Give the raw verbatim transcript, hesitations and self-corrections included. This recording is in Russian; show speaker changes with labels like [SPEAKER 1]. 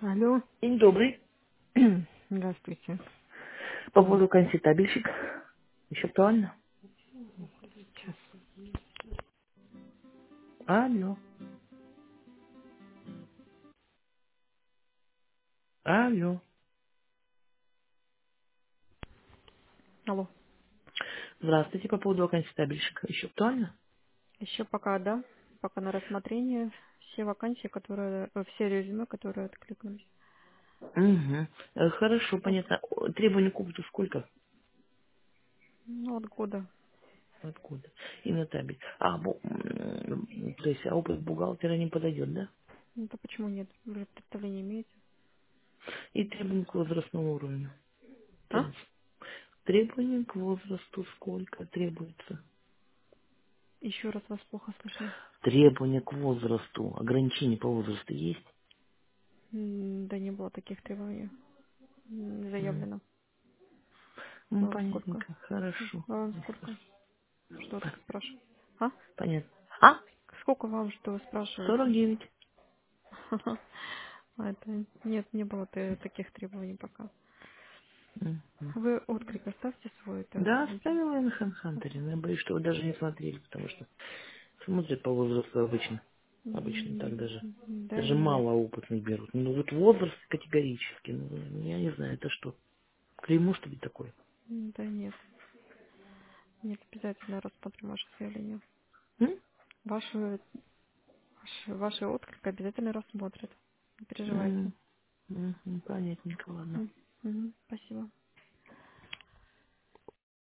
[SPEAKER 1] Алло.
[SPEAKER 2] День добрый.
[SPEAKER 1] Здравствуйте.
[SPEAKER 2] По поводу консультабельщик. Еще актуально?
[SPEAKER 1] Сейчас.
[SPEAKER 2] Алло. Алло.
[SPEAKER 1] Алло.
[SPEAKER 2] Здравствуйте. По поводу консультабельщика. Еще актуально?
[SPEAKER 1] Еще пока, да? Пока на рассмотрение все вакансии, которые, э, все резюме, которые откликнулись.
[SPEAKER 2] Угу. Э, Хорошо,
[SPEAKER 1] Вот,
[SPEAKER 2] понятно. О, Требования к опыту сколько?
[SPEAKER 1] ну, от года.
[SPEAKER 2] Откуда? И на табель. А, бу- м, то есть а опыт бухгалтера не подойдет, да?
[SPEAKER 1] Ну, то почему нет? Вы же представление имеете?
[SPEAKER 2] И требования к возрастному уровню.
[SPEAKER 1] А?
[SPEAKER 2] Треб- Требования к возрасту сколько требуется?
[SPEAKER 1] Еще раз вас плохо слышно.
[SPEAKER 2] Требования к возрасту. Ограничения по возрасту есть?
[SPEAKER 1] М, Да не было таких требований. М,
[SPEAKER 2] М.
[SPEAKER 1] Заявлено.
[SPEAKER 2] Ну,
[SPEAKER 1] Вам сколько?
[SPEAKER 2] понятненько. Хорошо.
[SPEAKER 1] Вам сколько? Что так спрашиваю? А?
[SPEAKER 2] Понятно. А?
[SPEAKER 1] Сколько вам что вы спрашиваете?
[SPEAKER 2] сорок девять.
[SPEAKER 1] А это нет, не было т- таких требований пока.
[SPEAKER 2] Мгм.
[SPEAKER 1] Вы отклик оставьте свой, это
[SPEAKER 2] Да, оставила я на Ханхантере, но я боюсь, что вы даже не смотрели, потому что смотрят по возрасту обычно. Обычно так
[SPEAKER 1] м,
[SPEAKER 2] даже.
[SPEAKER 1] да
[SPEAKER 2] Даже
[SPEAKER 1] нет,
[SPEAKER 2] мало опытных берут. Ну вот возраст категорически. Ну, я не знаю, это что? Клеймо, что ли, такое?
[SPEAKER 1] да нет, нет, обязательно рассмотрим ваше заявление.
[SPEAKER 2] М?
[SPEAKER 1] Ваши, ваши, ваши отклик обязательно рассмотрят. Не переживайте.
[SPEAKER 2] М, мгм, понятненько, ладно.
[SPEAKER 1] М, мгм, спасибо.